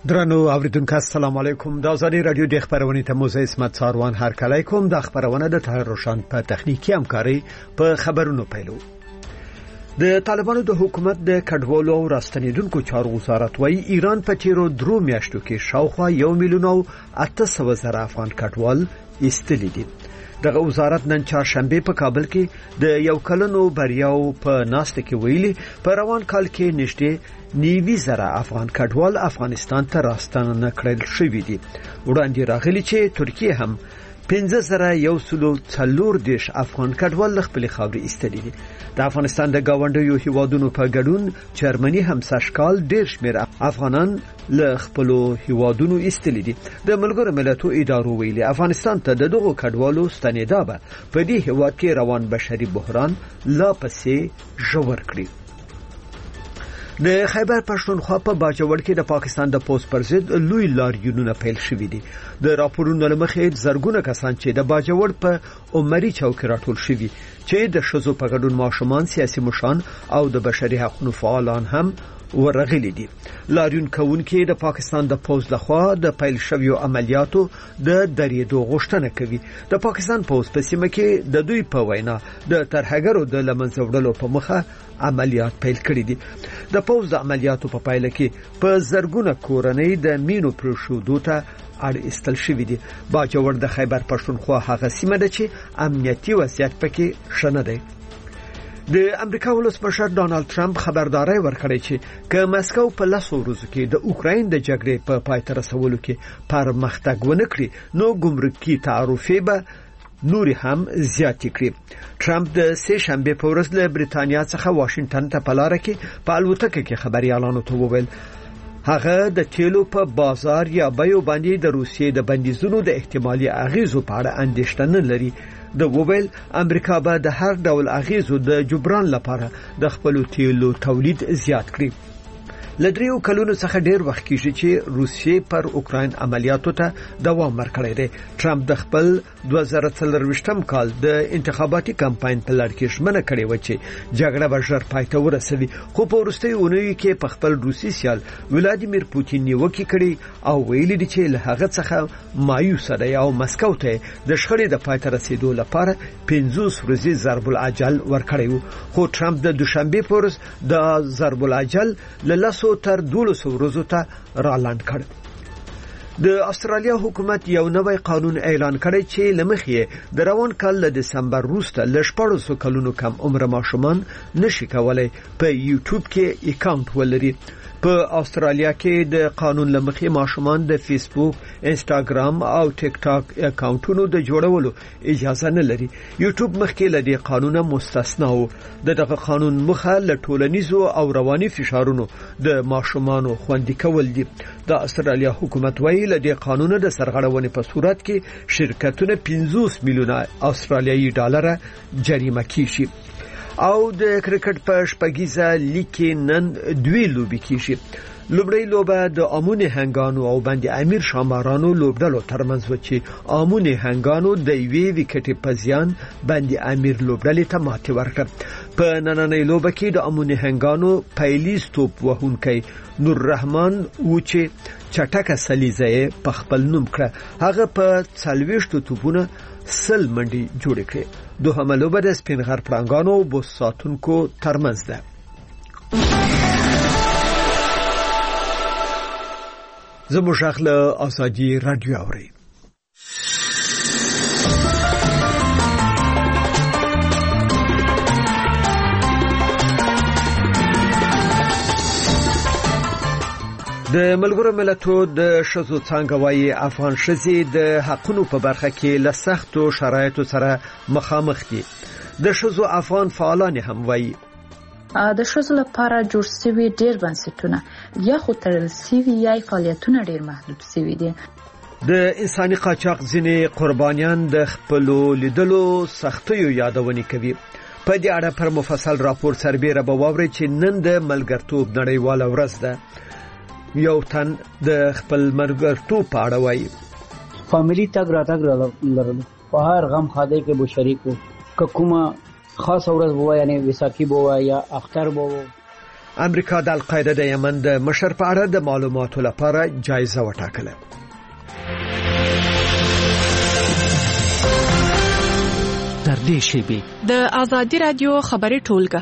درنو اوریدونکو السلام علیکم. د ازادي رادیو د خبرونې ته موزه اسمت ساروان هر کله کوم د خبرونه د طاهر روشان په تخنیکی همکاري په خبرونو پیلو. د طالبانو د حکومت د کډوالو او راستنیدونکو چارو وزارت وايي ایران په تیرو درو میاشتو کې شاوخوا 1,800,000 افغان کډوال ایستلي دي. دغه وزارت نن چهارشنبه په کابل کې د یو کلنو بریاو په ناسته کې ویلي په روان کال کې نږدې 90,000 افغان کډوال افغانستان ته راستنه کړل شوی دي. وړاندې راغلي چې ترکیه هم 15,140 افغان کډوال خپل خاورې ایستلي دي. د افغانستان د گاونډیو هیوادونو په ګډون جرمني هم سشکال ډیر شمیر افغانان له خپل هیوادونو ایستلي دي. د ملګرو ملتونو ادارو ویلي افغانستان ته دغه کډوالو ستنېدا به په دې هیواد کې روان بشري بحران لا پسې ژور کړي. د خیبر پښتونخوا په باجوړ کې د پاکستان د پوسټ پر ضد لوی لاریونونه پیل شوې دي. د راپورونو لمخې زرګونه کسان چې د باجوړ په عمري چوک راټول شوي چې د شذو په ګډون ماشومان سیاسي مشران او د بشري حقوقو فعالان هم ورغلي دي. لاریون کوونکي د پاکستان د پوز لخوا د پیل شویو عملیاتو د درېدو غوښتنه کوي. د پاکستان پوز په سیمه کې د دوی په وینا د ترهګرو د لمنځه وړلو په مخه عملیات پیل کړي دي. د پوز د عملیاتو په پایله کې په زرګونه کورنۍ د مینو پرشودو ته اړ استل شوی دي. باجوړ د خیبر پښتونخوا هغه سیمه ده چې امنیتي وضعیت پکې شنه دی. د امریکا ولسمشر ډانلډ ترامپ خبرداري ورکړې چې که مسکو په لاسو ورځو کې د اوکراین د جګړې په پای ته رسولو کې پرمختګ ونه کړي نو ګمرکي تعرفې به نور هم زیات کړي. ترامپ د سه شنبه په ورځ له بریتانیا څخه واشنگټن ته په لار کې په الوتکه کې خبريالانو ته وویل هغه د تیلو په بازار یا بیو باندې د روسیې د بندیزونو د احتمالي اغیزو په اړه اندېښنه نه لري. د وویل امریکا به د هر ډول اغیزو د جبران لپاره د خپل تیلو تولید زیات کړي. لدریو کلونو څخه ډیر وخت کېږي چې روسیې پر اوکراین عملیاتو ته دوام ورکړی دی. ترامپ د خپل 2024م کال د انتخاباتي کمپاین په لړ کې ژمنه کړې و چې جګړه به ژر پای ته ورسوي، خو په وروستیو اونیو کې په خپل روسي سیال ولادیمیر پوتین نیوکه کړې او ویلي دي چې له هغه څخه مایوس دی او مسکو ته د شخړې د پای ته رسیدو لپاره 50 ورځې ضرب العجل ورکړی و. خو ترامپ د دوشنبه په ورځ د ضرب العجل له تر 12 ورځو ته رالاند کړ. د استرالیا حکومت یو نوی قانون اعلان کړی چې لمخې د روان کال له دسمبر وروسته ل 14 کلونو کم عمر ماشومان نشي کولای په یوټیوب کې اکاونټ ولري. په استرالیا کې د قانون لمخې ماشومان د فیسبوک، انستګرام او ټیک ټاک اکاونټونو د جوړولو اجازه نه لري. یوټیوب مخکې له دې قانونه مستثنا و. دغه قانون مخه له ټولنیزو او رواني فشارونو د ماشومانو خوندي کول دي. د استرالیا حکومت وایي له دې قانون د سرغړونې په صورت کې شرکتونه 50 میلیونه استرالیایي ډالر جریمه کیږي. او د کرکټ په شپږیزه لیګ نن دوی لوبي کیږي. لوبړی لوبه د امونی هنګانو او باندې امیر شامارانو لوبډلو ترمنځ و چې امونی هنګانو د یوې وکټې په زیان باندې امیر لوبډلې ته ماتې ورکړه. په نننۍ لوبه کې د امونی هنګانو پیلیز توپ وهونکی نور رحمان و چې چټکه سلیزه په خپل نوم کړه. هغه په 40 توپونه سل منډي جوړ کړي. دوهمه لوبه د سپین غر پړنګانو او بوس ساتونکو ترمنځ ده. زموږ خپل ازادي رادیو اوري. د ملګرو ملتونو د شذو څنګه وايي افغان شذې د حقونو په برخه کې له سختو شرایطو سره مخامخ دي. د شذو افغان فعالان هم وايي د شذو لپاره جوړ شوی ډیر بنسټونه یا خو تړل شوی یا فعالیتونه ډیر محدود شوی دي. د انساني قاچاق ځینې قربانیان د خپل لیدلو سختیو یادونه کوي. په دې اړه پر مفصل راپور سربېره به واوري چې نن د ملګرتوب نړیواله ورځ ده. یو تن د خپل مرګرتوب په اړه وایي فاميلي تک لرلو په هر غم خاده کې به شریک وو. کومه خاص ورځ وو یعنی وساکی بو یا اختر بو. امریکا د القاعده د یمن د مشر په اړه د معلوماتو لپاره جایزه وټاکله. تر دې شیبې د آزادی رادیو خبري ټولګه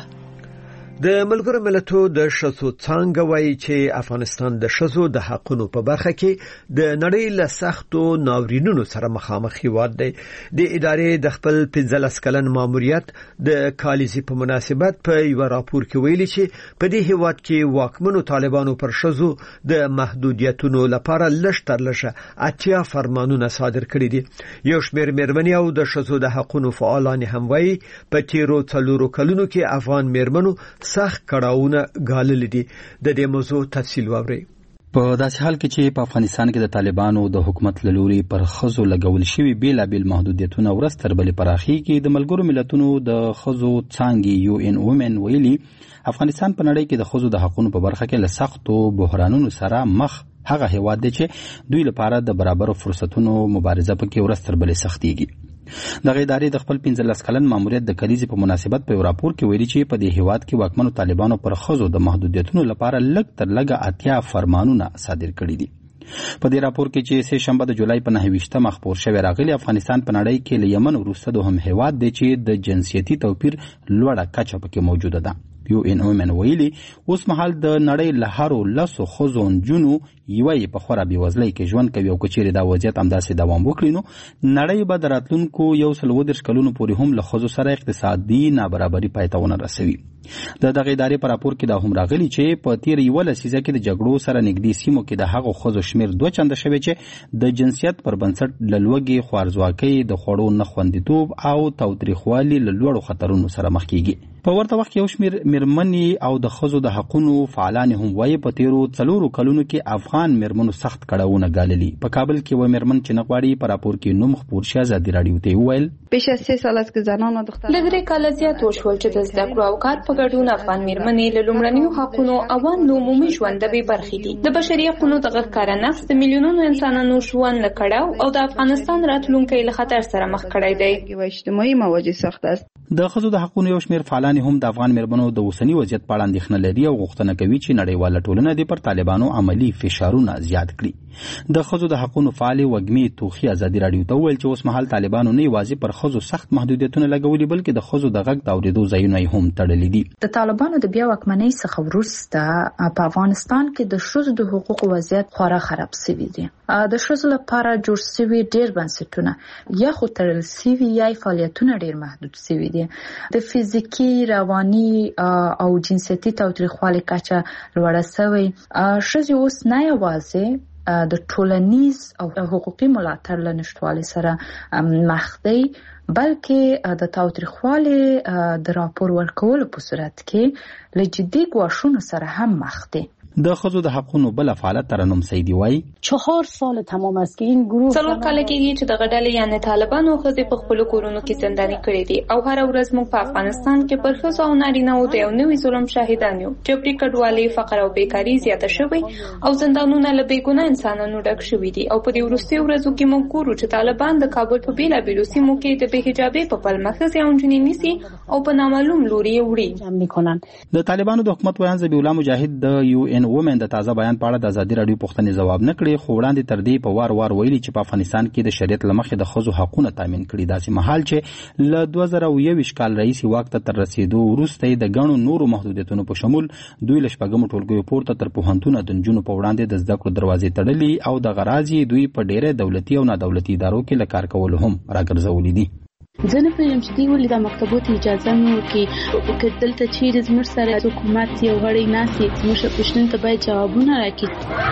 د ملګرو ملتونو د شذو څنګه وایي چې افغانستان د شذو د حقوقو په برخه کې د نړۍ له سختو ناورینونو سره مخامخ هیواد دی. د ادارې د خپل 15 کلن ماموریت د کالیزي په مناسبت په یو راپور کې ویلي چې په دې هیواد کې واکمنو طالبانو پر شذو د محدودیتونو لپاره لږ تر لږه 80 فرمانونه صادر کړي دي. یو شمېر مېرمنې او د شذو د حقوقو فعالان هم وایي په تیرو 4 کلونو کې افغان مېرمنو سخت کړهونه غالل دي. د دې موضوع تفصیل واورئ. په داسې حال کې چې په افغانستان کې د طالبانو د حکومت لوري پر خزو لګول شوی بیلابل محدودیتونه ورځ تر بلې پراخیږي. د ملګرو ملتونو د خزو څانګې UN Women ویلي افغانستان په نړۍ کې د خزو د حقوقو په برخه کې له سختو بحرانونو سره مخ هغه هیواد دی چې دوی لپاره د برابر فرصتونو مبارزه پکې ورځ تر بلې سختيږي. دغه ادارې د خپل 15 کلن ماموریت د کلیزي په مناسبت په راپور کې ویلي چې په دې هیواد کې واکمنو طالبانو پر خزو د محدودیتونو لپاره لږ تر لږه 80 فرمانونه صادر کړي دي. په دې راپور کې چې سه شنبه د جولای په 29 مخ شوی راغلی افغانستان په نړۍ کې له یمن وروسته دوهم هیواد دی چې د جنسیتي توپیر لوړه کچه پکې موجوده ده. UN Women ویلي اوس مهال د نړۍ له هرو لسو ښځو نجونو یوې په خورا بېوزلۍ کې ژوند کوي او که چیرې دا وضعیت همداسې دوام وکړي نو نړۍ به د راتلونکو 130 کلونو پورې هم له ښځو سره اقتصادي نابرابري پای ته ونه رسوي. د دغه ادارې په راپور کې دا هم راغلي چې په تیر یو لسیزه کې د جګړو سره نږدې سیمو کې د هغو ښځو شمیر 2 چنده شوی چې د جنسیت پر بنسټ له لوږې، خوارځواکۍ، د خوړو نه خوندیتوب او تاوتریخوالي له لوړو خطرونو سره مخ کیږي. په ورته وخت کې یو شمیر مېرمنې او د ښځو د حقوقو فعالان هم وایي په تیرو 4 کلونو کې افغان مېرمنو سخت کړهونه ګاللي. په کابل کې و مېرمن چې نه غواړي په راپور کې نوم خپور شي ازادي رادیو ته وویل بیش از 3 سال است که زنان و دختران له 3 کاله زیات وشول چې د زده کړو او کار په ګډون افغان مېرمنې له لومړنیو حقوقو او عمومي ژوند به برخې دي. د بشري حقوقو د غږ نقص د میلیونونو انسانانو ژوند له کړهو او د افغانستان راتلونکي له خطر سره مخ کړی دی. و اجتماعي مواجه سخت است. د ښځو د حقوقو یو شمیر فعالان هم د افغان مېرمنو د اوسنی وضعیت په اړه اندېښنه لري او غوښتنه کوي چې نړیواله ټولنه دې پر طالبانو عملی فشارونه زیات کړي. د ښځو د حقوقو فعال وګمې توخي ازادي رادیو ته وویل چې اوس مهال طالبانو نه یوازې پر ښځو سخت محدودیتونه لګولي بلکې د ښځو د غږ د اورېدو ځایونه هم تړلي دي. د طالبانو د بیا واکمنۍ څخه وروسته په افغانستان کې د ښځو د حقوقو وضعیت خورا خراب شوی دی. د ښځو لپاره جوړ شوي ډېر بنسټونه یا خو تړل شوي یا فعالیتونه ډېر محدود شوي دي. د فزیکي، رواني او جنسیتي تاوتریخوالي کچه لوړه شوې. ښځې اوس نه یوازې د ټولنیز او حقوقي ملاتړ له نشټوالي سره مخ دی بلکې د تاوتریخوالي د راپور ورکولو په صورت کې له جدي ګواښونو سره هم مخ دی. د ښځو د حقوقو بل فعالت ترنم سیدی وای 4 سال تمام است که این گروه څلور کاله کېږي چې د غډلې یعنی طالبانو ښځې په خپل کورونو کې زنداني کړې دي او هر ورځ موږ په افغانستان کې پر ښځو او نارینه‌و د یو نوي ظلم شاهدان یو. جبري کډوالي، فقر او بیکاري زیاته شوې او زندانونه له بېګناه انسانانو ډک شوي دي او په دې وروستیو ورځو کې موږ ګورو چې طالبان د کابل په بیلابېلو سیمو کې د بې حجابۍ په پلمه ښځې او نجونې نیسي او په نامعلوم لوري وړي. د طالبانو د حکومت ویان ذبیح الله مجاهد د UN Women د تازه بیان په اړه د ازادي رادیو پوښتنې ځواب نه کړي خو وړاندې تر دې په وار ویلي چې په افغانستان کې د شریعت له مخې د ښځو حقونه تامین کړي. داسې مهال چې له 2021 کال راهیسې واک ته تر رسیدو وروسته د ګڼو نورو محدودیتونو په شمول دوی له شپږمو ټولګیو پورته تر پوهنتونه د نجونو په وړاندې د زده کړو دروازې تړلي او د غراضي دوی په ډېره دولتي او نادولتي ادارو کې له کار کولو هم راګرځولي دي. زه نه پوهېږم چې دوی ولې د مکتبو ته اجازه نه ورکوي که دلته چیرې زموږ سره حکومت یو غړی ناست وي زموږ پوښتنو ته باید جوابونه راکړي.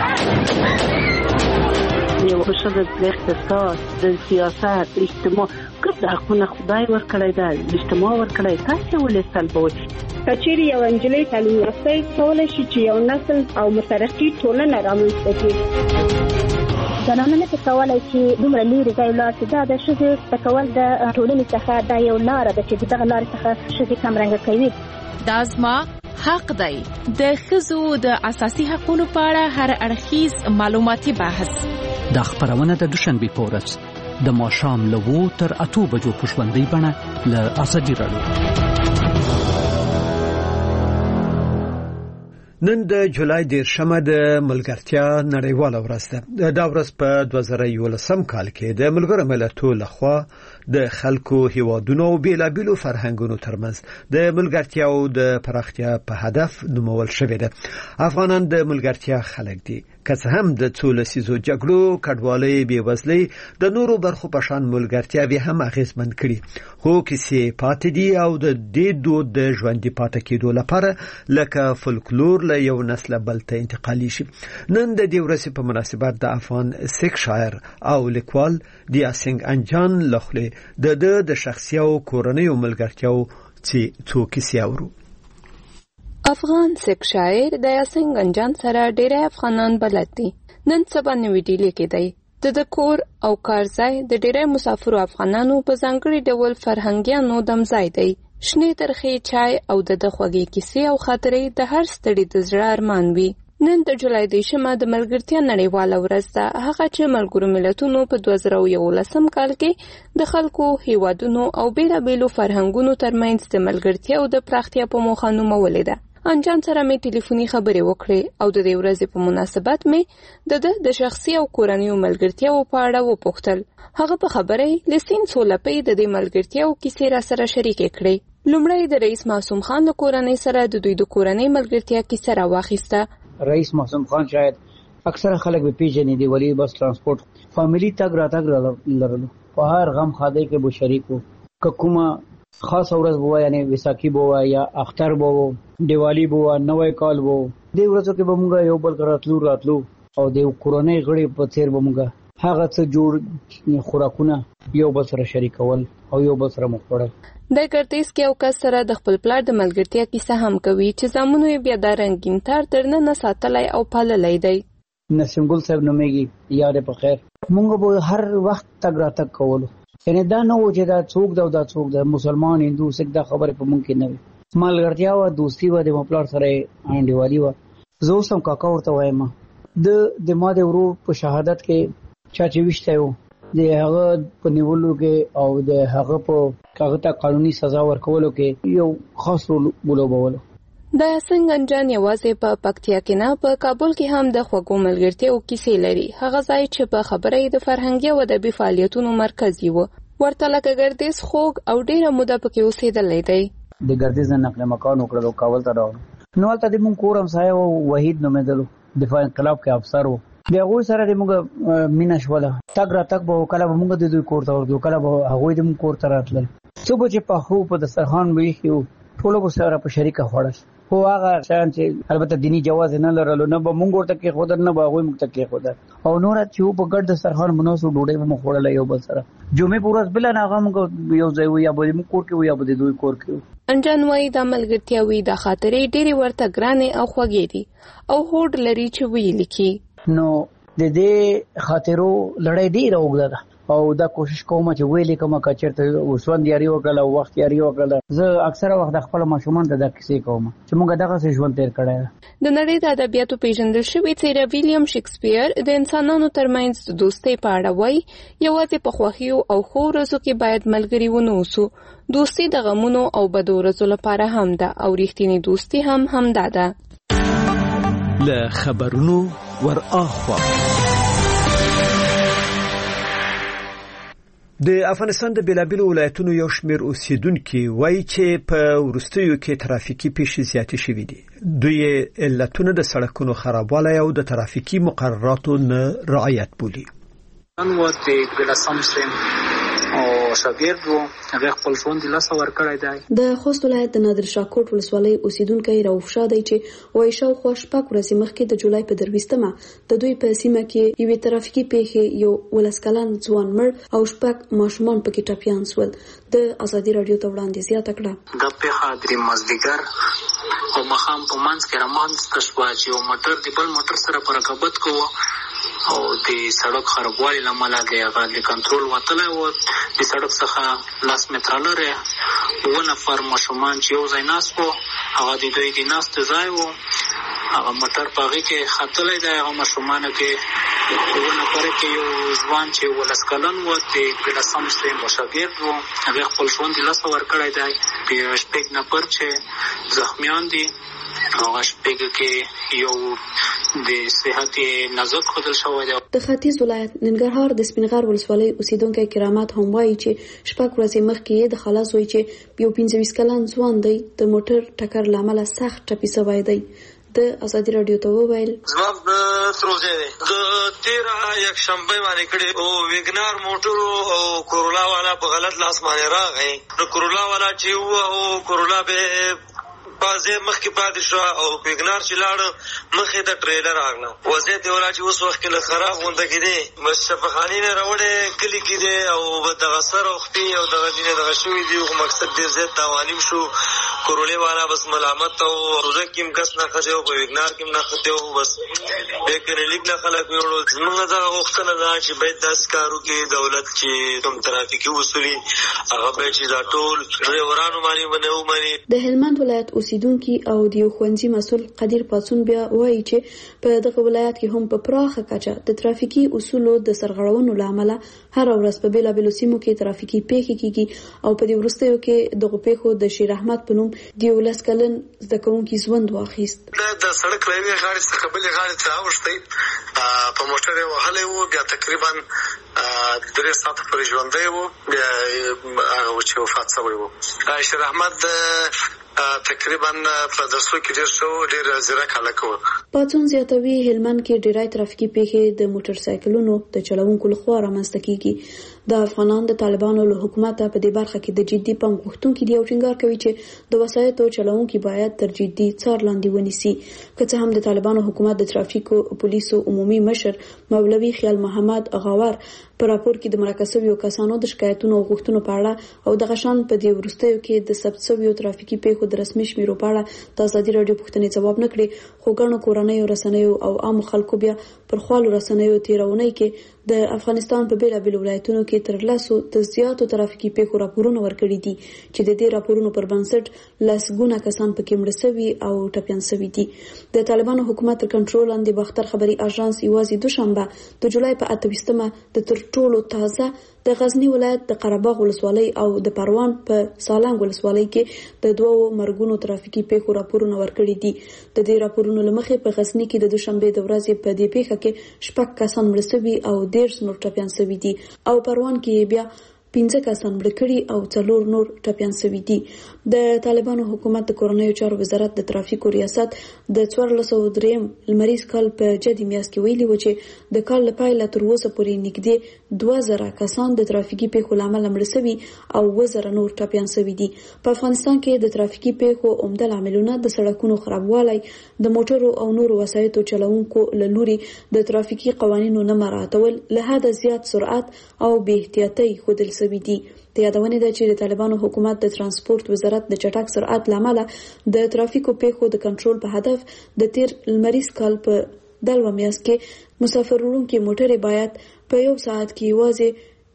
یو ښځه د اقتصاد، د سیاست، اجتماع کوم د حقونه خدای ورکړی ده اجتماع ورکړی تاسې ولې سلبوئ؟ که چیرې یو نجلۍ تعلیم یافته کولی شي چې یو نسل او مترقي ټولنه رامنځته کړي. زنانه نه کولای چې دومره لري ځای ولاړ شي. دا د ښځې تکول د ټولنې څخه دا یو لاره ده چې دغه لارې څخه ښځې کمرنګه کوي. دا زما حق دی. د ښځو د اساسي حقوقو په اړه هر اړخیز معلوماتي بحث دا خبرونه د دوشنبه په ورځ د ماښام له 2 تر 8 بجو په ژوندۍ بڼه له ازادي رادیو. نن د جولای 10 د ملګرتیا نړیواله ورځ ده. دا ورځ په 2011 کال کې د ملګرو ملتونو لخوا د خلکو هیوادونو او بیلابیلو فرهنګونو ترمنځ د ملګرتیا او د پراختیا په هدف نومول شوې ده. افغانان د ملګرتیا خلک دي. که څه هم د څو لسیزو جګړو، کډوالۍ، بیوزلۍ د نورو برخو په شان ملګرتیاوې هم اغیزمن کړي، خو کیسې پاتې دي او د دې دود د ژوندي پاتې کېدو لپاره لکه فولکلور له یو نسل بل ته انتقالي شي. نن د دې ورځې په مناسبت د افغان سیک شاعر او لیکوال دیا سنگ انجان لخوا د شخصي او کورنۍ ملګرتیاو څو کیسې اورو. افغان سیک شاعر دیا سنگ انجان سره ډېر افغانان بلد دي. نن سبا نوې ډیلي کې دی د کور او کار ځای د ډېر مسافرو افغانانو په ځانګړي ډول فرهنګیانو دمځای دی. شنه ترخی چای او د خوږې کیسې او خاطرې د هر ستړي د زړه ارمان وي. نن د جولای 10 د ملګرتیا نړیواله ورځ ده، هغه چې ملګرو ملتونو په 2011 کال کې د خلکو، هیوادونو او بیلابیلو فرهنګونو ترمنځ د ملګرتیا او د پراختیا په موخه نومولې ده. انجان سره مې ټلیفوني خبرې وکړې او د دې ورځې په مناسبت مې د شخصي او کورنیو ملګرتیاو په اړه وپوښتل. هغه په خبرې لسین سولپې د دې ملګرتیاو کیسې را سره شریکې کړې. لومړی د رئیس معصوم خان له کورنۍ سره د دوی د کورنۍ ملګرتیا کیسه را واخیسته. رئیس معصوم خان شاید اکثر خلک به پیژنې دی، ولی بس ترانسپورت فامیلی تک لرلو، په هر غم خاده کې به شریکو. که کومه خاص ورځ بوا یعنی ویساکی بوا یا اختر بوا، دیوالی بوا، نوې کال بوا، دې ورځو کې به موږ یو بل راتلو او د کورنۍ غړي په څیر به موږ هغه څه جوړ خوراکونه یو بل سره شریکول او یو بل سره مخوړل. د ګردیز کې یو کس سره د خپل پلار د ملګرتیا کیسه هم کوي چې زمونو یې بیا د رنگین تار درنه ساتلای او پاللای دی. نسیم ګل صاحب نومېږي، یاد په خیر. موږ به هر وخت تګ راتګ کولو، یعنی دا نه و چې دا څوک دا څوک دا مسلمان هندو سیک دا خبره په مونږ کې نه وي. ملګرتیا او دوستي و د مپلار سره انډیوالي و. زه سم کاکا ورته وایم د ما د ورو په شهادت کې چا چې وشته و د هغه په نیولو کې او د هغه په هغه ته قانوني سزا ورکولو کې یو خاص رول ولوبولو. د څنګه انجان یوازې په پکتیا کې نه، په کابل کې هم د خوږو ملګرتیاو کیسې لري. هغه ځای چې په خبرې د فرهنګي او ادبي فعالیتونو مرکز و، ورته لکه ګردیز خوږ او ډیره موده پکې اوسېدلی دی. د ګردیز نه نقل مکان وکړو، کابل ته راوړو. نو هلته د مونږ کور همسایه و، وحید نومېدلو، دفاع انقلاب کې افسر و. د هغوی سره د مونږ مینه شوله، تګ راتګ به کله به مونږ د دوی کور ته ورځو، کله به هغوی د مونږ کور ته راتلل. څو به چې پخو په دسترخوان به ایښي وو، ټولو به سره په شریکه خوړل. خو هغه شیان چې البته دیني جواز نه لرلو، نه به مونږ ورته کېښودل نه به هغوی موږ ته کېښودل. او نور چې و په ګډ دسترخوان به ناست وو، ډوډۍ به مو خوړله یو بل سره. جمعې په ورځ بله هغه موږ یو ځای وو، یا به زموږ کور کې وو یا به د دوی کور کې وو. انجان وایي دا ملګرتیاوې د خاطرې ډېرې ورته ګرانې او خوږې دي او هوډ لري چې ویې لیکي. نو د دې خاطرو لړۍ ډېره اوږده ده او دا کوشش کوم چې ویلې کوم که چېرته وسوند یاري وکړله او وخت یاري وکړله. زه اکثره وخت د خپلو ماشومانو ته دا کیسې کوم چې موږ دغسې ژوند تېر کړی ده. د نړۍ د ادبیاتو پیژندل شوې څېره ویلیام شکسپیر د انسانانو ترمنځ د دوستۍ په اړه وایي یوازې په خوښیو او ښو ورځو کې باید ملګري ونه اوسو. دوستي د غمونو او بدو ورځو لپاره هم ده او رښتینې دوستي هم همدا ده. له خبرونو ور اخوا د افغانستان د بیلابیلو ولایتونو یو شمېر اوسیدونکو وایي چې په وروستیو کې ترافیکي پیښې زیاتې شوې دي. دوی علتونه د سړکونو خرابوالی او د ترافیکي مقرراتو نه رعایت بولي. نن و د بلسم سیم او شاګرد وو، هغه خپل ژوند له لاسه ورکړی دی. د خوست ولایت د نادر شاه کوټ ولسوالۍ اوسیدونکو راوښه دی چې وایي شاوخوا شپږ ورځې مخکې د جولای په 23مه د دوی په سیمه کې یوې ترافیکي پیښې یو 19 کلن ځوان مړ او شپږ ماشومان پکې ټپیان شول. د ازادي راډیو ته وړاندې زیاته کړه د پیښه درې مازدیګر او مخام په منځ کې رامنځته شوه چې یو موټر د بل موټر سره په رقابت کوه او د سړک خرابوالي له امله هغه د کنټرول وتلی و. د سړک څخه 10 متره لرې 2 نفر ماشومان چې یو ځای ناست وو، هغه د دوی د ناستې ځای و، هغه موټر په هغې کې ختلی دی. هغه ماشومانو کې یو نفر کې یو ځوان چې 19 کلن و د 15 صنف شاګرد و، هغه خپل ژوند له لاسه ورکړی دی. شپږ نفر چې زخمیان دي هغه شپږ کې یو د صحت نازک ښودل شوی دی. د ختیځ ولایت ننګرهار د سپینغر ولسوالۍ اوسیدونکي کرامات هم وایي چې شپږ ورځې مخکې د خلاص وایي چې یو 15 کلن ځوان دی د موټر ټکر له امله سخت ټپي شوی دی. د ازادي رادیو ته وویل ځواب د تروزه دی د 13 یکشنبه باندې کړي او ویګنار موټر او کورولا والا په غلط لاس باندې راغی. نو کورولا والا چې او کورولا به بازه مخکې پاتې شو او ویګنار چې لاړ مخې ته ټریلر راغله. وضعیت ولا چې اوس وخت کې خراب غونډه کېده بس شفاخانې نه راوړې کلی کې دی او دغه سر او خپې او دغه دینه دغه شوې دی. خو مقصد دې زیات تاوانیم شو. کورولې والا بس ملامت او روزه کې کس نه خځه او ویګنار کې نه خځه او بس به کلیک نه خلک ویړو. موږ دا وختونه دا چې باید داس کارو کې دولت چې کوم ترافیکي اصولي هغه به چې دا ټول ډرایورانو باندې ونهو باندې. د هلمند ولایت اوسیدونکي او د یو ښوونځي مسؤل قدیر پاتون بیا وایي چې په دغه ولایت کې هم په پراخه کچه د ترافیکي اصولو د سرغړونو لامل هر ورځ په بیلابېلو سیمو کې ترافیکي پیښې کیږي او په دې وروستیو کې دغه پیښو د شیر احمد په نوم د 19 کلن زده کوونکي ژوند واخیست. د سړک له یوې غاړې څخه بلې غاړې ته اوښتی په موټر یې وهلی و. بیا تقریبا 3 ساعته پورې ژوندی و. بیا هغه چې وفات شوی و. شیر احمد تقریبا په درسو کې ډېر زیرک هلک و. پاتون زیاتوي هلمند کې ډېری ترافیکي پیښې د موټر سایکلونو د چلوونکو لخوا رامنځته کیږي. د افغانان د طالبانو له حکومته په دې برخه کې د جدي پام غوښتونکي دی او ټینګار کوي چې د وسایطو چلوونکي باید تر جدي څار لاندې ونیسي. که څه هم د طالبانو حکومت د ترافیکو پولیسو عمومي مشر مولوي خیال محمد غاور په راپور کې د مرکه شویو کسانو د شکایتونو او غوښتنو په اړه او د غشان په دې وروستیو کې د ثبت شویو ترافیکي پیښو د رسمي شمیرو په اړه د ازادي رادیو پوښتنې ځواب نه کړي. خو ګڼو کورنیو رسنیو او عام خلکو بیا پر خپل رسنیو تیرونی کې د افغانستان په بیلابېلو ولایتونو کې تر لاسو د زیاتو ترافیکي پیښو راپورونه ورکړي دي چې د دې راپورونو پر بنسټ لسګونه کسان پکې مړه شوي او ټپيان شوي دي. د طالبانو حکومت تر کنټرول لاندې باختر خبري اژانس یوازې دوشنبه د جولای په 28مه د تر ټولو تازه د غزنی ولایت د قرهباغ ولسوالۍ او د پروان په سالنګ ولسوالۍ کې د 2 مرګونو ترافیکي پیښو راپورونه ورکړي دي. د دې راپورونو لمخې په غزنی کې د دوشنبه د ورځې په دې پیښه کې 6 کسان مړه شوي او 13 نور ټپيان شوي دي او پروان کې بیا 15 کسان مړه کړي او 4 نور ټپيان شوي دي. د طالبانو حکومت د کورنیو چارو وزارت د ترافیکو ریاست د 1403 لمریز کال په جدي میاشت کې ویلي و چې د کال لپاره تر اوسه پورې نږدې 2000 کسان د ترافیکي پیښو لامل مړه شوي او 1000 نور ټپيان شوي دي. په افغانستان کې د ترافیکي پیښو عمده عاملونه د سړکونو خرابوالی، د موټرو او نورو وسایطو چلوونکو له لوري د ترافیکي قوانینو نه مراعاتول، له حده زیات سرعت او بې احتیاطۍ ښودل شوي دي. د یادونې ده چې د طالبانو حکومت د ترانسپورت وزارت د چټک سرعت لامل د ترافیکو پیښو د کنټرول په هدف د تیر لمریز کال په دلوه میاشت کې مسافر وړونکي موټرې باید په یو ساعت کې یوازې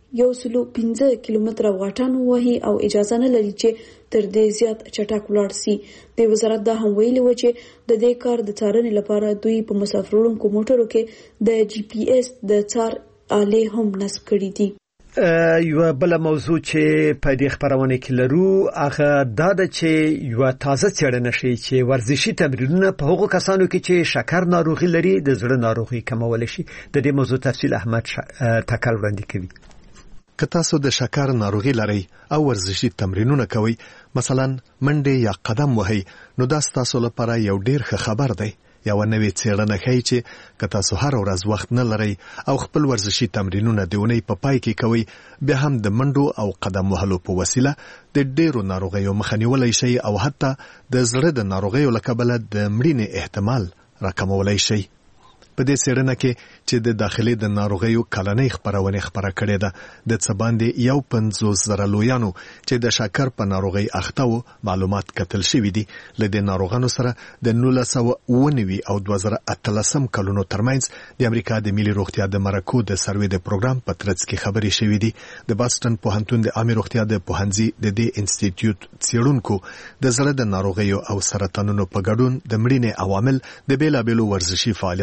115 کیلومتر غواټن وهي او اجازه نه لري چې تر دې زیات چټک ولاړ شي. د وزارت دا هم ویلي و چې د دې کار د څارنې لپاره دوی په مسافر وړونکو موټرو کې د GPS د څار آلې هم نصب کړې دي. یو بل موضوع چې په دې خبرونه کې لرو هغه دا ده چې یو تازه څېړنه شي چې ورزشي تمرینونه په هغو کسانو کې چې شکر ناروغي لري د زړه ناروغي کمول شي. د دې موضوع تفصیل احمد تکل وړاندې کوي. که تاسو د شکر ناروغي لرئ او ورزشي تمرینونه کوئ، مثلا منډه یا قدم وهئ، نو دا ستاسو لپاره یو ډیر ښه خبر دی. یو نوې څېړنه ښیي چې که تاسو هر ورځ وخت نه لرئ او خپل ورزشي تمرینونه د اونۍ په پای کې کوئ، بیا هم د منډو او قدم وهلو په وسیله د ډېرو ناروغیو مخه نیولی شئ او حتی د زړه د ناروغیو له کبله د مړینې احتمال راکمولی شئ. په دې څېړنه کې چې د داخلي د ناروغیو کلنۍ خپرونه خبره کړې ده، د څه باندې 50,000 لویانو چې د شکر په ناروغي اخته وو معلومات کتل شوي دي. له دې ناروغانو سره د 1990 او 2013 کلونو ترمنځ د امریکا د ملي روغتیا د مرکو د سروې د پروګرام په ترڅ کې خبرې شوې دي. د باستن پوهنتون د عامه روغتیا د پوهنځي د دې انسټیټیوټ څېړونکو د زړه د ناروغیو او سرطانونو په ګډون د مړینې عوامل د بیلابېلو ورزشي فعالیتونو د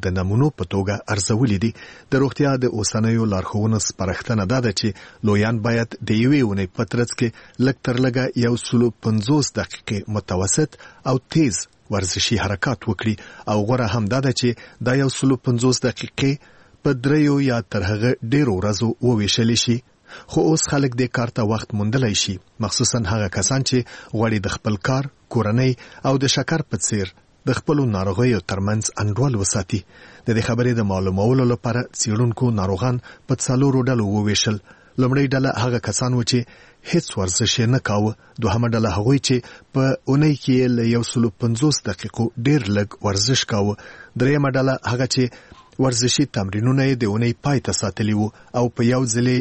د نمونو په توګه ارزولې دي. د روغتیا د اوسنیو لارښوونو سپارښتنه ده چې لویان باید د یوې اونۍ په ترڅ کې لږ تر لږه 150 دقیقې متوسط او تیز ورزشي حرکات وکړي او غوره هم ده چې دا 150 دقیقې په 3 یا تر هغه ډیرو ورځو وویشل شي. خو اوس خلک د کار ته وخت موندلای شي، مخصوصا هغه کسان چې غواړي د خپل کار، کورنۍ او د شکر په څیر د خپل ناروغیو ترمنځ انډول وساتي. د دې خبرې د معلومولو لپاره څېړونکو ناروغان په 4 ډلو وویشل. لومړی ډله هغه کسان و چې هیڅ ورزش نه کاوه، دوهمه ډله هغوی چې په اونۍ کې له 150 دقیقو ډیر لږ ورزش کاوه، دریمه ډله هغه چې ورزشي تمرینونه یې د اونۍ پای ته ساتلی وو او په یو ځل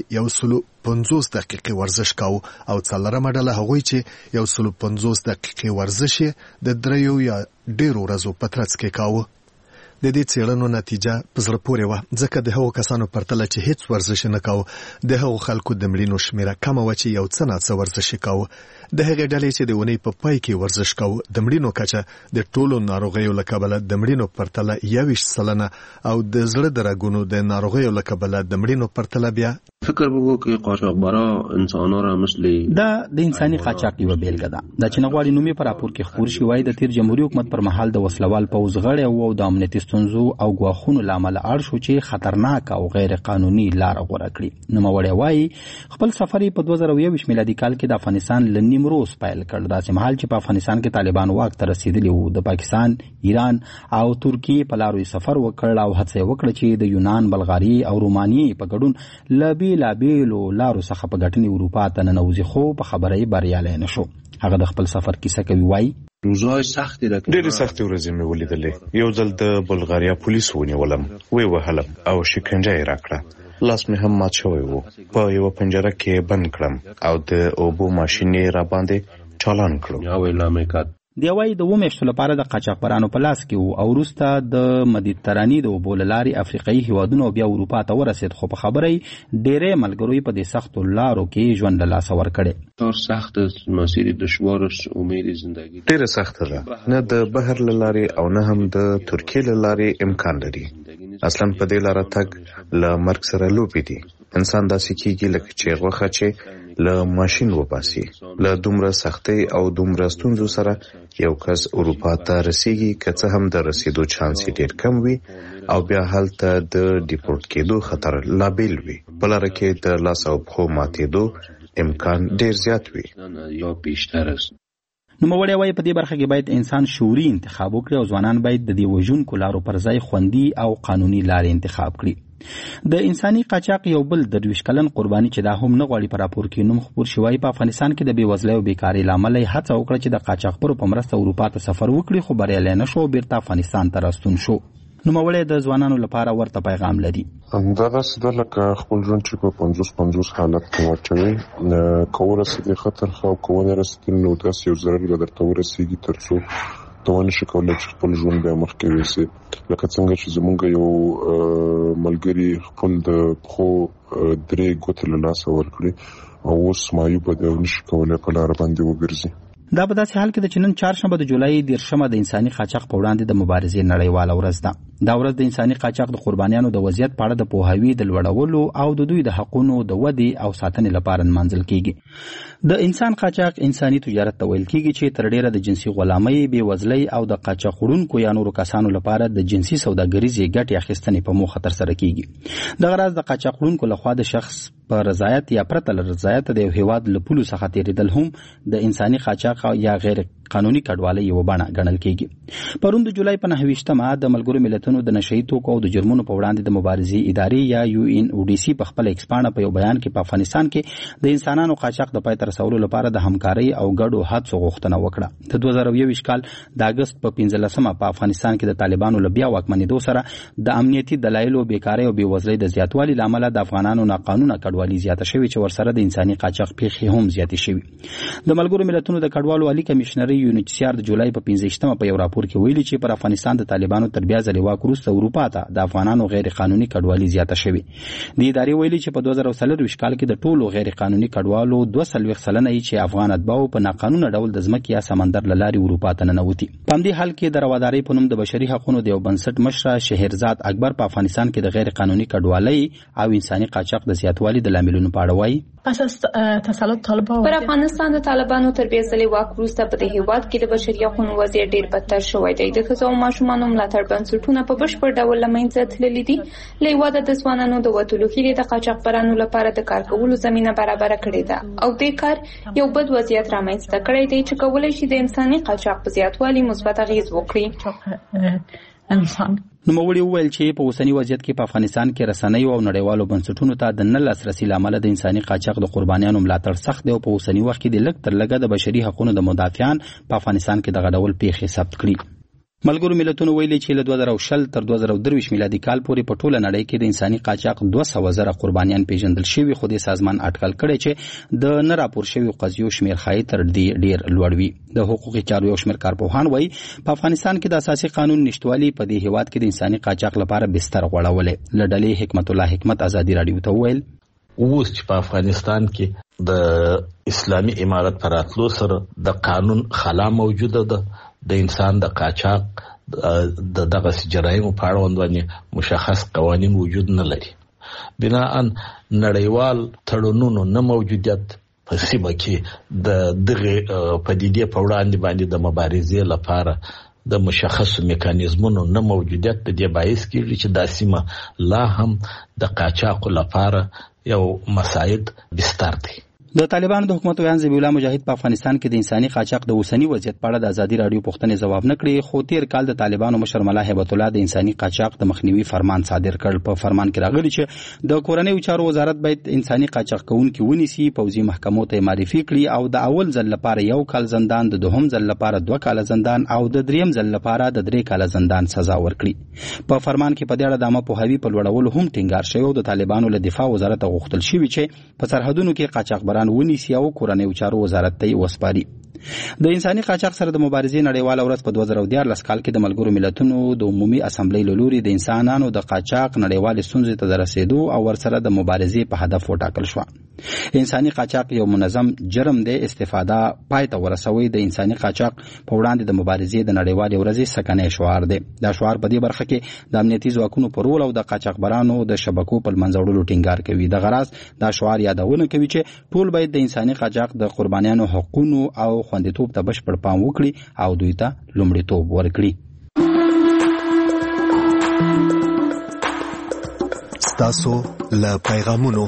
150 دقیقې ورزش کاوه، او څلورمه ډله هغوی چې 150 دقیقې ورزش د 3 یا ډیرو ورځو په ترڅ کې کاوه. د دې څېړنو نتیجه په زړه پورې وه، ځکه د هغو کسانو پرتله چې هیڅ ورزش نه کاوه د هغو خلکو د مړینو شمیره کمه وه چې یو څه ناڅه ورزش کاوه. د هغې ډلې چې د اونۍ په پای کې ورزش کاوه د مړینو کچه د ټولو ناروغیو له کبله د مړینو پرتله 21% او د زړه د رګونو د ناروغیو له کبله د مړینو پرتله بیا فکر وکړو چې قاچاقبرا انسانان را مثل دا د انساني قاچاق یو بیلګه ده. دا چې نغواړي نومي پر راپور کې خبر شي وای د تیر جمهوریت حکومت پر مهال د وسلوال پوز غړي او د امنیتي ستونزو او غواخونو لامل اړ شو چې خطرناک او غیر قانوني لار غوړه کړي. نو موړی وای خپل سفر په 2021 میلادي کال کې د افغانستان ل نیمروز پیل کړ. دا چې مهال چې په افغانستان کې طالبان واک ته رسیدلی وو، د پاکستان، ایران او ترکیه په لارو سفر وکړ او هڅه وکړه چې د یونان، بلغاري او رومانیې په ګډون لابیلو لارو څخه په ګټنې اروپا ته ننوځي، خو په خبرې بریالی نشو. هغه د خپل سفر کیسه کوي، وایي روزای سختي راکړه، ډېرې سختې ورځې مې ولیدلې. یو ځل د بلغاریا پولیس ونیولم، وی وهلم او شکنجه یې راکړه، لاس مې هم مات شوی وو. په یوه پنجره کې بند کړم او د اوبو ماشین یې راباندې چالان کړو. دی وایي د 2 میاشتو لپاره د قاچاقبرانو په لاس کې وو او وروسته د مدیترانې د اوبو له لارې افریقایي هیوادونو بیا اروپا ته ورسېد، خو په خبرې ډېرې ملګرو په دې سختو لارو کې ژوند له لاسه ورکړی. کار سخت است، مسیر دشوار است، امید زندگی ډېره سخته ده، نه د بحر له لارې او نه هم د ترکیې له لارې امکان لري. اصلا په دې لاره تګ له مرګ سره لوبې دي. انسان داسې کېږي لکه چې غوښه چې له ماشین وباسي. له دومره سختۍ او دومره ستونزو سره یو کس اروپا ته رسیږي، که څه هم د رسیدو چانس ډېر کم وي او بیا هلته د ډیپورټ کېدو خطر لا بیل وي. په لاره کې د لاس او پښو ماتېدو امکان ډېر زیات وي. یا بیشتر است. نو موړی وایي په دې برخه کې باید انسان شعوري انتخاب وکړي او ځوانان باید د دې وژونکو لارو پر ځای خوندي او قانوني لارې انتخاب کړي. د انساني قاچاق یو بل 23 کلن قرباني چې دا هم نه غواړي په راپور کې نوم خبر شوی، په افغانستان کې د بېوزلۍ او بیکارۍ له امله یې هڅه وکړه چې د قاچاقبرو په مرسته اروپا ته سفر وکړي، خو بریالی نه شو، بیرته افغانستان ته راستون شو. نو موړی د ځوانانو لپاره ورته پیغام لري. دا داسې ده لکه خپل ژوند چې په 50-50 حالت کې واچوي، که ورسېدې خطر ښه او که ونه رسېدل نو داسې یو ضرر به درته ورسېږي تر څو ته ونشي کولی چې خپل ژوند بیا مخکې یوسې. لکه څنګه چې زمونږ یو ملګري خپل د پښو 3 ګوتې له لاسه ورکړي او اوس معیوبه دی او نشي کولی په لاره باندې وګرځي. دا په داسې حال کې ده چې نن چهارشنبه د جولای 10 د انساني قاچاق په وړاندې د مبارزې نړیواله ورځ ده. دا ورځ د انساني قاچاق د قربانیانو د وضعیت په اړه د پوهاوي د لوړولو او د دوی د حقونو د ودې او ساتنې لپاره نمانځل کیږي. د انسان قاچاق انساني تجارت ته ویل کیږي چې تر ډیره د جنسي غلامۍ، بېوزلۍ او د قاچاق وړونکو یا نورو کسانو لپاره د جنسي سوداګریزې ګټې اخیستنې په موخه ترسره کیږي. دغه راز د قاچاق وړونکو لخوا د شخص په رضایت یا پرته له رضایت د یو هیواد له پولو څخه تیریدل هم د انساني قاچاق یا غیر قانوني کډوالۍ یوه بڼه ګڼل کیږي. پرون د جولای په 9 د ملګرو ملتونو د نشهیي توکو او د جرمونو په وړاندې د مبارزې ادارې یا UNODC په خپل ایکسپاڼه په یو بیان کې په افغانستان کې د انسانانو قاچاق د پای ته رسولو لپاره د همکارۍ او ګډو هڅو غوښتنه وکړه. د 2021 کال د اګست په 15 په افغانستان کې د طالبانو له بیا واکمنېدو سره د امنیتي دلایلو، بیکارۍ او بېوزلۍ د زیاتوالي له امله د افغانانو ناقانونه کډوالي زیاته شوې چې ورسره د انساني قاچاق پیښې هم زیاتې شوې. د ملګرو ملتونو د کډوالو عالي کمیشنرۍ UNHCR د جولای په 15مه په یو راپور کې ویلي چې پر افغانستان د طالبانو تر بیا ځلې واک وروسته اروپا ته د افغانانو غیر قانوني کډوالي زیاته شوې. د ادارې ویلي چې په 2023 کال کې د ټولو غیر قانوني کډوالو 42% چې افغان اتباعو په ناقانونه ډول د ځمکې یا سمندر له لارې اروپا ته ننوتي. په همدې حال کې د روادارۍ په نوم د بشري حقوقو د یو بنسټ مشره شهرزاد اکبر په افغانستان کې د غیر قانوني کډوالۍ او انساني قاچاق د زیاتوالي د لاملونو په اړه وایي. پر افغانستان د طالبانو تر بیا ځلې واک وروسته په دې هیواد کې د بشري حقوقو وضعیت ډېر بدتر شوی دی. د ښځو او ماشومانو ملاتړ بنسټونه په بشپړ ډول له منځه تللي دي. له هیواده د ځوانانو د وتلو هیلې د قاچاقبرانو لپاره د کار کولو زمینه برابره کړې ده او دې کار یو بد وضعیت رامنځته کړی دی چې کولی شي د انساني قاچاق په زیاتوالي مثبت اغېز وکړي. نوموړي وویل چې په اوسني وضعیت کې په افغانستان کې رسنیو او نړیوالو بنسټونو ته د نه لاسرسي له امله د انساني قاچاق د قربانیانو ملاتړ سخت دی او په اوسني وخت کې د لږ تر لږه د بشري حقوقو د مدافعان په افغانستان کې دغه ډول پیښې ثبت کړي. ملګرو ملتونو ویلي چې له 2020 تر 2023 میلادي کال پورې په ټوله نړۍ کې د انساني قاچاق 200,000 قربانیان پیژندل شوي، خو د سازمان اټکل کړی چې د نه راپور شویو قضیو شمیر ښایي تر دې ډیر لوړ وي. د حقوقي چارو یو شمیر کارپوهان وایي په افغانستان کې د اساسي قانون نشټوالي په دې هیواد کې د انساني قاچاق لپاره بستر غوړولې. له ډلې حکمت الله حکمت ازادي رادیو ته وویل اوس چې په افغانستان کې د اسلامي امارت پر راتلو سره د قانون خلا موجوده ده. د انسان د قاچاق د دغه جرایمو په اړه باندې مشخص قوانین وجود نه لري. بناءً نړیوال تړونونو نه موجودیت په سیمه کې د دغه پدیدې په وړاندې باندې د مبارزې لپاره د مشخص میکانیزمونو نه موجودیت د دې باعث کیږي چې د سیمه لا هم د قاچاق لپاره یو مساعد بستر دی. د طالبانو د حکومت ویان ذبیح الله مجاهد په افغانستان کې د انساني قاچاق د اوسنی وضعیت په اړه د ازادي رادیو پوښتنې ځواب نه کړي، خو تیر کال د طالبانو مشر ملا هیبت الله د انساني قاچاق د مخنیوي فرمان صادر کړ. په فرمان کې راغلي چې د کورنیو چارو وزارت باید انساني قاچاق کوونکي ونیسي، پوځي محکمو ته معرفي کړي او د اول ځل لپاره 1 کال زندان، د دوهم ځل لپاره 2 کال زندان او د دریم ځل لپاره د 3 کال زندان سزا ورکړي. په فرمان کې په دې اړه د عامه پوهاوي په لوړولو هم ټینګار شوی او د طالبانو له دفاع وزارت غوښتل شوی چې په سرحدونو کې قاچاقبران ونیسي او کورنیو چارو وزارت ته وسپاري. د انساني قاچاق سره د مبارزې نړیواله ورځ په 2014 کال کې د ملګرو ملتونو د عمومي اسامبلۍ له لوري د انسانانو د قاچاق نړیوال ستونزې ته د رسیدو او ورسره د مبارزې په هدف وټاکل شو. انساني قاچاق یو منظم جرم دی. استفاده پای ته ورسوي د انساني قاچاق په وړاندې د مبارزې د نړیوالې ورځې سکنی شعار دی. دا شعار په دې برخه کې د امنیتي ځواکونو په رول او د قاچاقبرانو د شبکو په منځوړلو ټینګار کوي. د غرض دا شعار یادونه کوي چې ټول باید د انساني قاچاق د قربانیانو حقوقو او خوندیتوب ته بشپړ پام وکړي او دوی ته لومړیتوب ورکړي. ستاسو له پیغامونو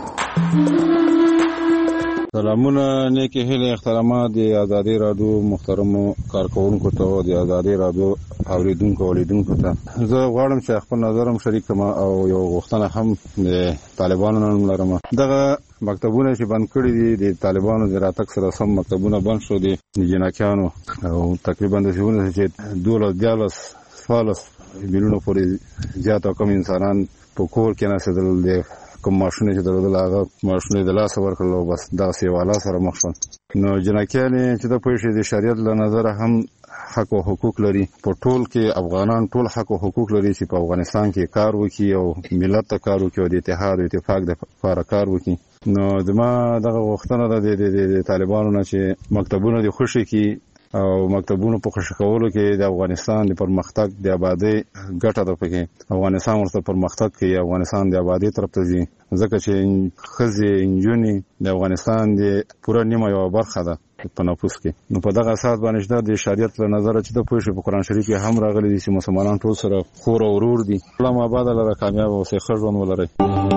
سلامونه، نیکی هیله، احترامات د ازادي رادیو محترمو کارکونکو ته او د ازادي رادیو اوریدونکو ولیدونکو ته. زه غواړم چې خپل نظرم شریک کړم او یو غوښتنه هم د طالبانو نن لرم. دغه مکتبونه چې بند کړي دي د طالبانو د راتګ سره سم مکتبونه بند شو دي د جنکیانو او تقریبا د څه چې 12 میلیونو پورې زیات کم انسانان په کور کې ناسدل دي. کوم ماشونه چې درلودل هغه ماشونه د لاس ورکړل بس دا سیواله سره مخ شول. نو جنکیان چې د پېښې د شریعت له نظر هم حق او حقوق لري. په ټول کې افغانان ټول حق او حقوق لري چې په افغانستان کې کار وکړي او ملت ته کار وکړي او د اتحاد او اتفاق د لپاره کار وکړي. نو زما دغه غوښتنه ده د طالبانو نه چې مکتبونه د خوشي کې او مکتبونو په خوشي کولو کې د افغانستان د پرمختګ د آبادی ګټه ده. پکې افغانستان ورته پرمختګ کوي، افغانستان د آبادی طرف ته ځي، ځکه چې ښځې انجونې د افغانستان د پوره نیمه یو برخه ده په نفوس کې. نو په دغه اساس باندې د شریعت له نظر چې د پوښې په قرآن شریف کې هم راغلي دي چې مسلمانان ټول سره خور او ورور دي. الله آباد لره کامیاب او ښه ژوند ولري.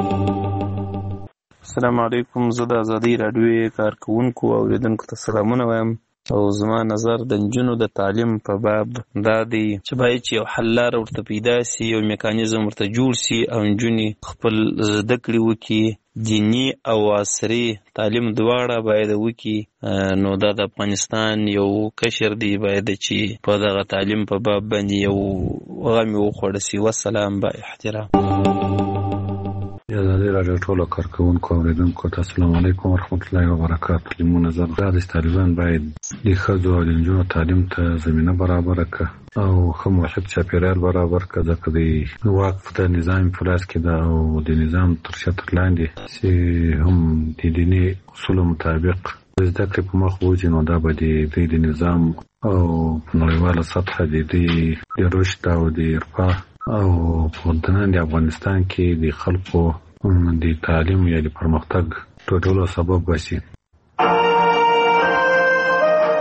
السلام علیکم. زه د ازادي رادیو کارکونکو او اوریدونکو ته سلامونه وایم او زما نظر د نجونو د تعلیم په باب دا دی چې باید چې یو حل لاره ورته پیدا سي، یو میکانیزم ورته جوړ سي او نجونې خپل زده کړې وکړي. دینی او عصري تعلیم دواړه باید وکړي. نو دا د افغانستان یو کشر دی باید چې په دغه تعلیم په باب باندې یو غم وخوړ سي. والسلام با احترام. آزادي راډیو ټولو کارکوونکو اوریدونکو ته السلام علیکم ورحمت الله وبرکاته. لمو نظر دا د طالبان باید د ښځو او نجونو تعلیم ته زمینه برابر کړي او ښه محیط چاپیریال برابر کړي، ځکه د وقف د نظام په لاس کې ده او د نظام تر شرط لاندې چې هم د دیني اصولو مطابق زده کړې په مخ وځي، نو دا به د نظام او په نړیواله سطحه د رشد او د ارفاه او په د افغانستان کې د خلکو د تعلیم یا د پرمختګ ټولو سبب بشي.